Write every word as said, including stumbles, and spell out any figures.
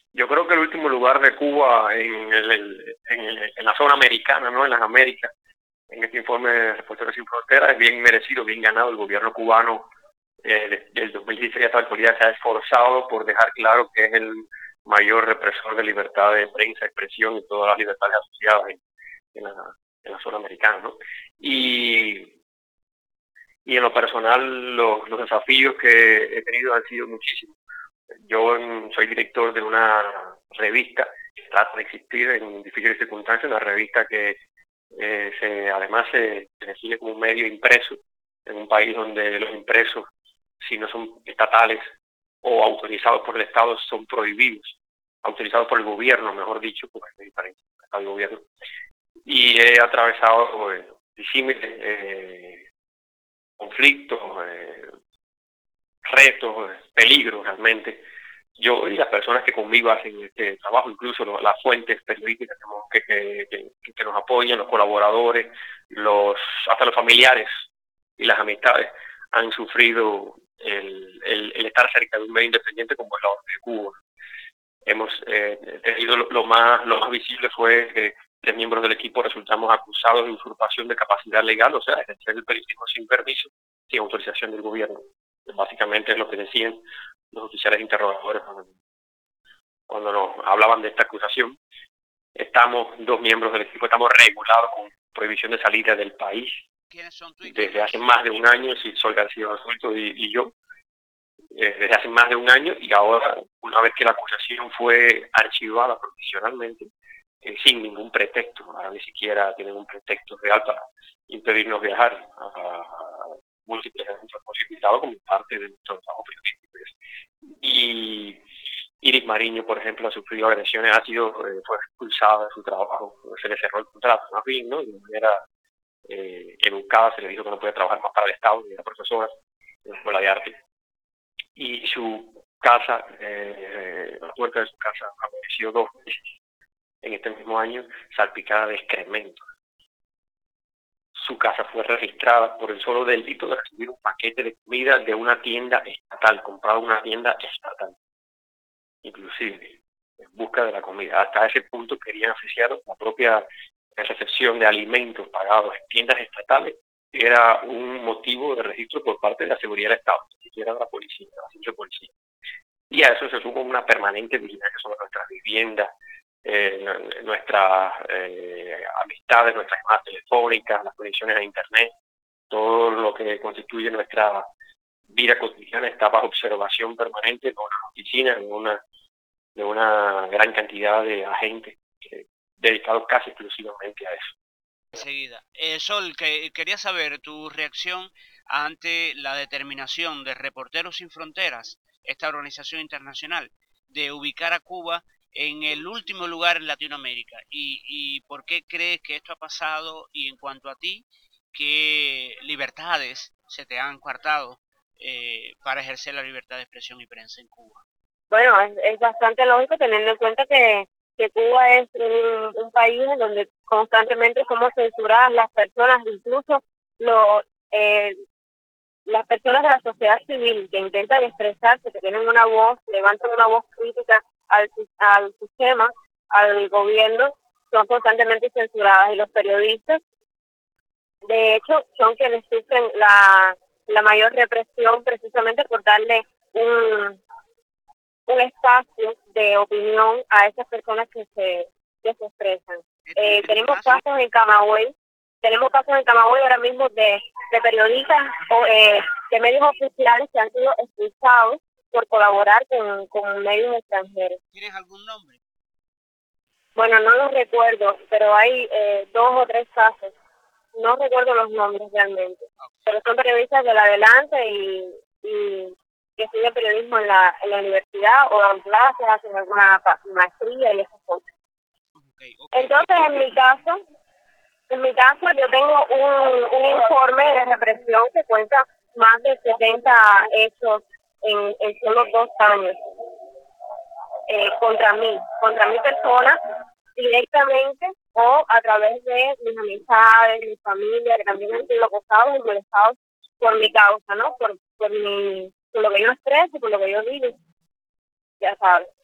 Yo creo que el último lugar de Cuba en, el, el- en, el- en la zona americana, ¿no? En las Américas, en este informe de Reporteros Sin Fronteras, es bien merecido, bien ganado. El gobierno cubano eh, de- del dos mil dieciséis hasta la actualidad se ha esforzado por dejar claro que es el mayor represor de libertad de prensa, expresión y todas las libertades asociadas en, en la, en la zona americana, ¿no? Y, y en lo personal, los, los desafíos que he tenido han sido muchísimos. Yo mm, soy director de una revista que trata de existir en difíciles circunstancias, una revista que eh, se, además se, se define como un medio impreso en un país donde los impresos, si no son estatales o autorizados por el Estado, son prohibidos, autorizados por el gobierno, mejor dicho, porque es diferente, Estado y gobierno. Y he atravesado eh, disímiles eh, conflictos, eh, retos, eh, peligros realmente. Yo y las personas que conmigo hacen este trabajo, incluso lo, las fuentes periodísticas que, que, que, que nos apoyan, los colaboradores, los hasta los familiares y las amistades han sufrido el, el, el estar cerca de un medio independiente como es la de Cuba. Hemos eh, tenido lo, lo más lo más visible fue que tres miembros del equipo resultamos acusados de usurpación de capacidad legal, o sea, ejercer el periodismo sin permiso, sin autorización del gobierno. Básicamente es lo que decían los oficiales interrogadores cuando, cuando nos hablaban de esta acusación. Estamos, dos miembros del equipo, estamos regulados con prohibición de salida del país ¿Quiénes son tú y desde hace quiénes? más de un año, si Sol García Basulto y, y yo, eh, desde hace más de un año, y ahora, una vez que la acusación fue archivada provisionalmente, eh, sin ningún pretexto, ahora ni siquiera tienen un pretexto real para impedirnos viajar a, a múltiples eventos invitados como parte de nuestro trabajo periodístico. Y Iris Mariño, por ejemplo, ha sufrido agresiones, ha sido, eh, fue expulsada de su trabajo, se le cerró el contrato, más bien, ¿no? De manera eh, educada, se le dijo que no podía trabajar más para el Estado, y era profesora en la escuela de arte. Y su casa, eh, la puerta de su casa apareció dos veces en este mismo año, salpicada de excrementos. Su casa fue registrada por el solo delito de recibir un paquete de comida de una tienda estatal, comprado en una tienda estatal, inclusive en busca de la comida. Hasta ese punto querían oficiar la propia recepción de alimentos pagados en tiendas estatales, era un motivo de registro por parte de la seguridad del Estado, ni siquiera de la policía, de la ciencia de policía. Y a eso se suma una permanente vigilancia sobre nuestras viviendas, eh, nuestras eh, amistades, nuestras llamadas telefónicas, las conexiones a Internet, todo lo que constituye nuestra vida cotidiana está bajo observación permanente en una oficina, en una de una gran cantidad de agentes eh, dedicados casi exclusivamente a eso. Enseguida. Eh, Sol, que, quería saber tu reacción ante la determinación de Reporteros Sin Fronteras, esta organización internacional, de ubicar a Cuba en el último lugar en Latinoamérica. Y, y por qué crees que esto ha pasado y en cuanto a ti, qué libertades se te han coartado eh, para ejercer la libertad de expresión y prensa en Cuba. Bueno, es, es bastante lógico teniendo en cuenta que, que Cuba es un, un país en donde constantemente somos censuradas las personas, incluso lo, eh, las personas de la sociedad civil que intentan expresarse, que tienen una voz, levantan una voz crítica al, al sistema, al gobierno, son constantemente censuradas. Y los periodistas, de hecho, son quienes sufren la, la mayor represión precisamente por darle un un espacio de opinión a esas personas que se, que se expresan. Este, Eh, en tu tenemos caso, casos en Camagüey, tenemos casos en Camagüey ahora mismo de, de periodistas o eh, de medios oficiales que han sido expulsados por colaborar con, con medios extranjeros. ¿tienes algún nombre? Bueno, no los recuerdo, pero hay eh, dos o tres casos. No recuerdo los nombres realmente, pero son periodistas del Adelante y, y que estudian periodismo en la, en la universidad o dan clases, hacen alguna maestría y esas cosas. Okay, okay. Entonces, en mi caso, en mi caso yo tengo un, un informe de represión que cuenta más de setenta hechos en, en solo dos años eh, contra mí, contra mi persona, directamente o a través de mis amistades, mi familia, que también han sido acosados y molestados por mi causa, ¿no? Por, por, mi, por lo que yo expreso, por lo que yo digo, ya sabes.